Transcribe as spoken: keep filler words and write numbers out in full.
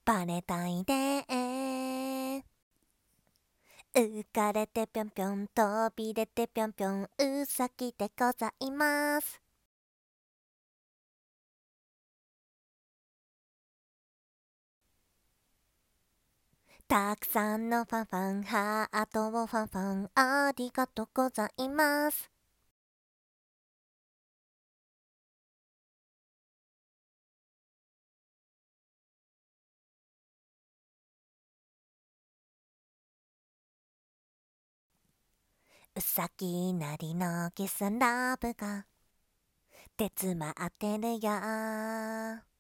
バレたいで浮かれてぴょんぴょん飛び出てぴょんぴょんうさぎでございます。たくさんのファンファンハートをファンファンありがとうございます。うさぎなりのキスラブが手詰まってるよ。